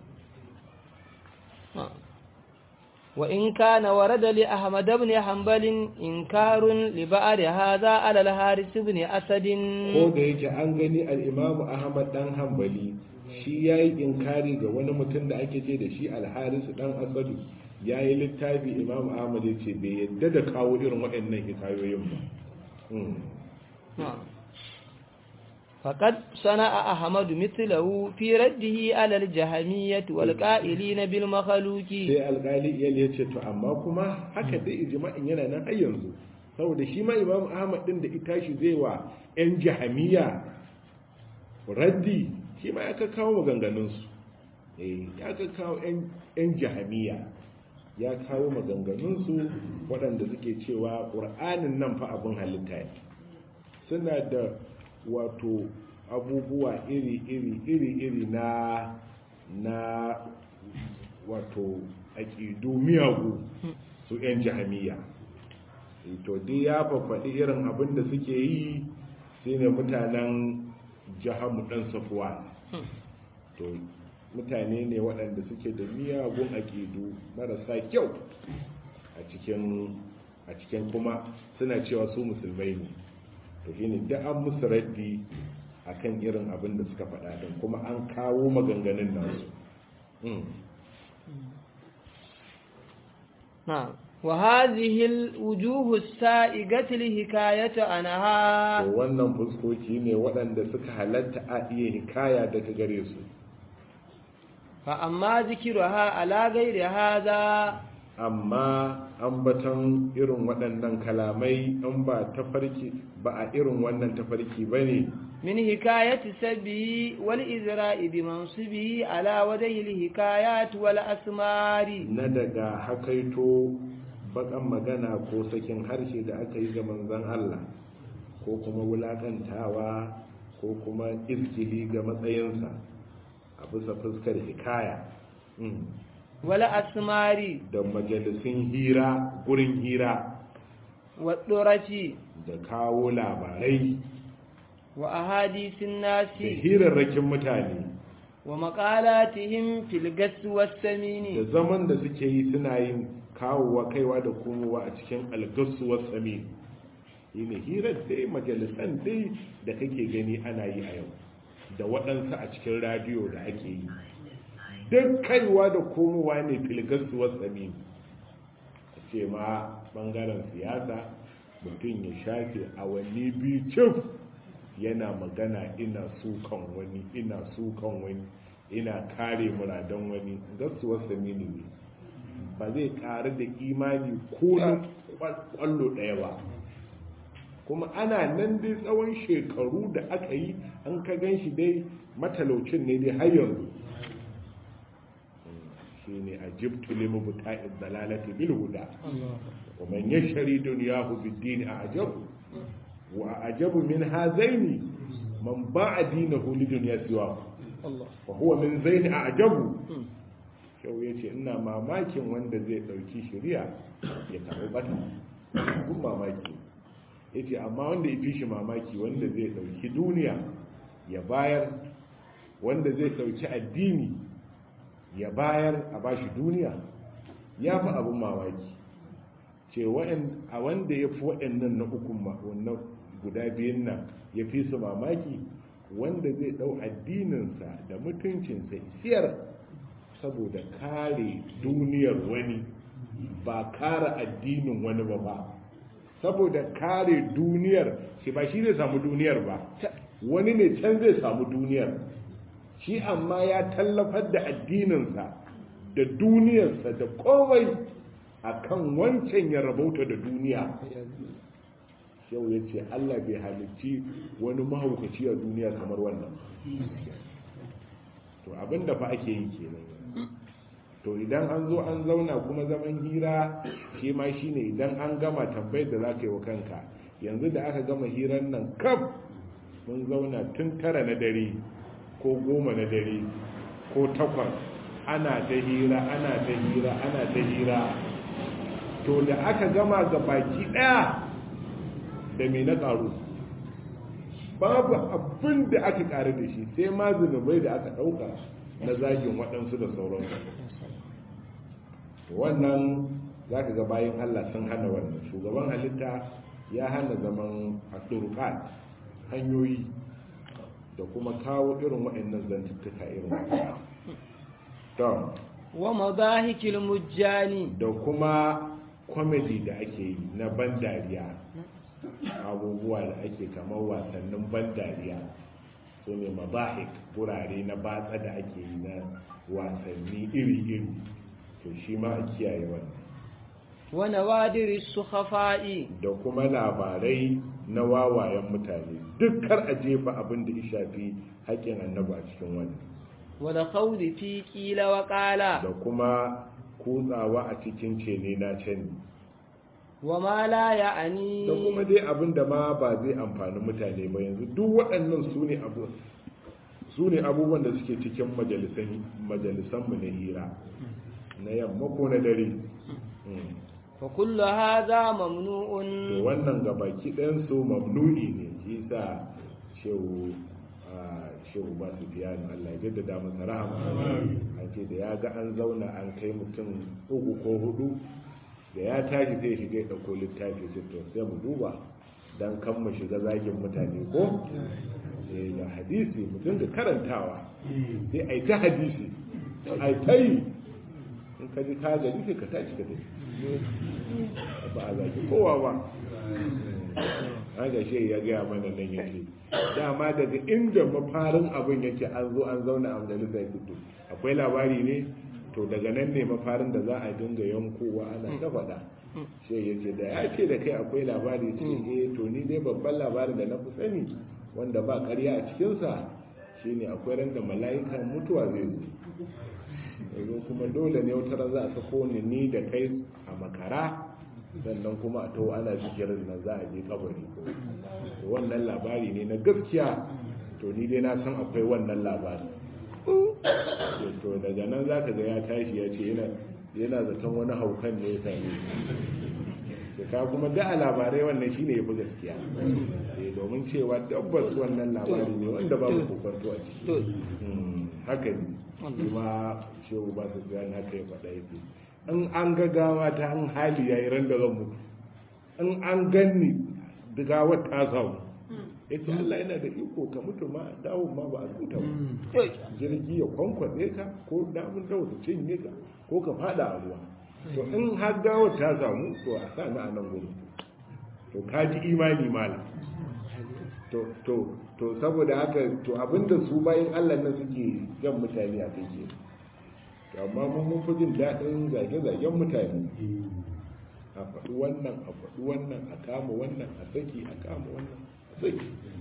wa in kana warada li ahmad ibn hanbal inkarun li ba'd hadha ala al-haris ibn asad ko da yake an gani al-imam ahmad dan hanbali shi yayi inkari ga wani mutum da ake ce da shi al-haris dan asad ya yi littafi imam ahmad ya ce bai yadda da kawo irin waɗannan hikayoyin ba. faƙad sana'a ahmadu mithlahu fi raddihi alal jahamiyyati wal qa'ilina bil makhluqi. sai alƙali iyal ya ce to amma kuma haka dai ijma'in yana nan har yanzu, saboda shi ma imam ahmad din da ita shi zai wa yan jahamiyya raddi, shi ma ya ka kawo maganganunsu eh ya ka kawo yan jahamiyya ya kawo maganganunsu waɗanda suke cewa ƙur'anin nan fa abin halitta ne, suna da wato abubuwa iri-iri iri-iri na na wato aƙidu miyagu su 'yan jahamiya. to dai ya fafaɗi irin abin da suke yi sai ne mutanen jahamu ɗan safuwa, to mutane ne waɗanda suke da miyagun aƙidu marasa kyau a cikin a cikin kuma suna cewa su musulmai ne, to shine da an musu raddi akan irin abin da suka faɗa din, kuma an kawo maganganun nasu. na wa hadhihi al-wujuh as-sa'igati li-hikayati anha, to wannan fuskoki ne waɗanda suka halatta a iya hikaya daga gare su. fa amma zikiruha ala gairi haza, amma ambatan irin waɗannan kalamai in ba tafarki ba a irin wannan tafarki bane min hikayati sabbi wal izra'i bi mansibi ala wadai al hikayat wal asmari, na daga hakaito bakan magana ko sakin harshe da aka yi ga manzon Allah, ko kuma wulakantawa ko kuma iskili ga matsayinsa a bisa fuskar hikaya, wala asmari da majalisun hira, gurin hira, waɗoraci da kawo labarai, wa ahadisin da nasi, hirarrakin mutane, wa maƙalatihim fil gas was samini, da zaman da suke yi suna yin kawowa kaiwa da komowa a cikin algasuwar sami. Yi ne hirar dai majalisan dai da kake gani ana yi a yau, da waɗansu a cikin radiyo da ake yi, don kaiwa da komowa ne filgasuwar sami. A ce ma ɓangaren siyasa mutum ya shafe awanni biyu cif yana magana, ina sukan wani ina sukan wani ina kare muradan wani, gasuwar sami ne, ba zai ƙaru da imani ko na ƙwallo ɗaya ba. Kuma ana nan dai tsawon shekaru da aka yi, an ka gan shi dai matalaucin ne dai har yanzu, shine ajibtu limubta'id dalalati bil huda wa man yashri dunyahu bid din a'jabu wa a'jabu min hazaini man ba'a dinahu li dunya siwa wa huwa min zaini a'jabu shau yace ina mamakin wanda zai dauki shari'a ya kawo bata kun mamaki yace amma wanda ya fi shi mamaki wanda zai dauki duniya ya bayar, wanda zai dauki addini ya bayar a bashi duniya ya fi abin mamaki ce a wanda ya fi waɗannan na ukun wannan guda biyun nan ya fi su mamaki wanda zai ɗau addininsa da mutuncinsa siyar saboda kare duniyar wani ba kare addinin wani ba ba saboda kare duniyar shi ba shi zai samu duniyar ba wani ne can zai samu duniyar shi amma ya tallafar da addininsa da duniyarsa da komai akan wancan ya rabauta da duniya yau ya ce Allah bai halicci wani mahaukaci a duniya kamar wannan to abinda fa ake yi kenan to idan an zo an zauna kuma zaman hira shi ma shine idan an gama tambayar da za ka yi wa kanka yanzu da aka gama hirar nan kaf mun zauna tun tara na dare ko goma na dare ko takwas ana ta hira ana ta hira ana ta hira to da aka gama ga baki daya da me na karu babu abin da aka karu da shi sai ma zunubai da aka dauka na zagin waɗansu da sauransu wannan za ka ga bayan Allah sun hana wannan shugaban halitta ya hana zaman asdurukat hanyoyi da kuma kawo irin waɗannan zantuttuka irin to wa madahikil mujjani da kuma comedy da ake yi na ban dariya abubuwa da ake kamar wasannin ban dariya su ne madahik gurare na batsa da ake yi na wasanni iri-iri to shi ma a kiyaye wannan wa nawadiri sukhafa'i da kuma labarai na wawayen mutane dukkan a jefa abin da ya shafi haƙƙin annabi a cikin wannan wala khawdi fi qila wa qala da kuma kutsawa a cikin cene na cani wa ma la ya'ani da kuma dai abin da ma ba zai amfani mutane ba yanzu duk waɗannan su ne abu su ne abubuwan da suke cikin majalisan majalisan mu na hira na yamma ko na dare fa kullu hadha mamnu'un to wannan gabaki ɗayan su mamnu'i ne shi sa shehu shehu ba su biya ni Allah ya jaddada masa rahama an ce da ya ga an zauna an kai mutum uku ko hudu da ya tashi sai shiga ya ɗauko littafi sai to sai mu duba dan kan mu shiga zagin mutane ko eh da hadisi mu dinga karantawa sai ai ta hadisi ai tai in ka ji ka gari sai ka tashi ka tafi ba a zaki kowa ba haka shi ya gaya mana nan yake dama daga inda mafarin abin yake an zo an zauna a majalisa ya fito akwai labari ne to daga nan ne mafarin da za a dinga yankowa ana ta faɗa shi ya ce da ya ce da kai akwai labari ce eh to ni dai babban labarin da na fi sani wanda ba ƙarya a cikinsa shine akwai ran da mala'ikan mutuwa zai zo yanzu kuma dole ne wata ran za a sako ni ni da kai a makara sannan kuma a tawo ana zikirin nan za a je kabari to wannan labari ne na gaskiya to ni dai na san akwai wannan labari to daga nan za ka ga ya tashi ya ce yana zaton wani haukan ne ya same shi ka kuma da labarai wannan shine ya fi gaskiya domin cewa tabbas wannan labari ne wanda babu kokonto a ciki haka ne kuma shehu ba su gani haka ya faɗa yake in an ga gawa ta an hali ya yi randa zan mutu in an ganni da gawar ta samu ya ce Allah yana da iko ka mutu ma dawon ma ba a tsinta ba jirgi ya kwankwaɗe ka ko damun dawo ta cinye ka ko ka fada a ruwa to in har gawar ta samu to a sa ni a nan gudu to ka ji imani malam to to to saboda haka to abinda su bayan Allah nan suke jan mutane a kai ke amma mun mun fi jin daɗin zage-zagen mutane a faɗi wannan a faɗi wannan a kama wannan a saki a kama wannan a saki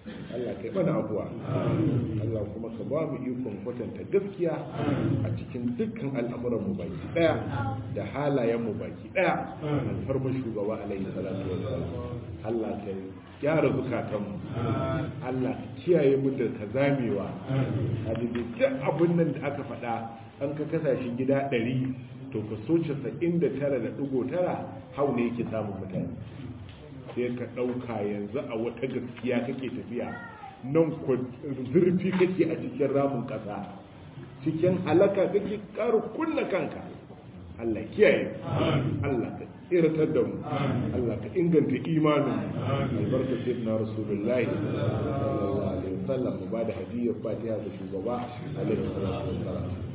Allah kai mana abuwa Allah kuma ka ba mu ikon kwatanta gaskiya a cikin dukkan al'amuran mu baki daya da halayen mu baki daya alfarma shugaba alaihi salatu wassalam Allah ka gyara zukatan mu Allah ka kiyaye mu da kazamewa a duk abin nan da aka faɗa an ka kasashe gida ɗari to ka so casa'in da tara da ɗigo tara hau ne yake samun mutane sai ka ɗauka yanzu a wata gaskiya kake tafiya nan zurfi kake a cikin ramin ƙasa cikin halaka kake ƙara kunna kanka Allah kiyaye Allah ka tsiratar da mu Allah ka inganta imanin albarka sayyidina rasulullahi sallallahu alaihi wasallam mu ba da hadiyar fatiha da shugaba alaihi salatu wassalam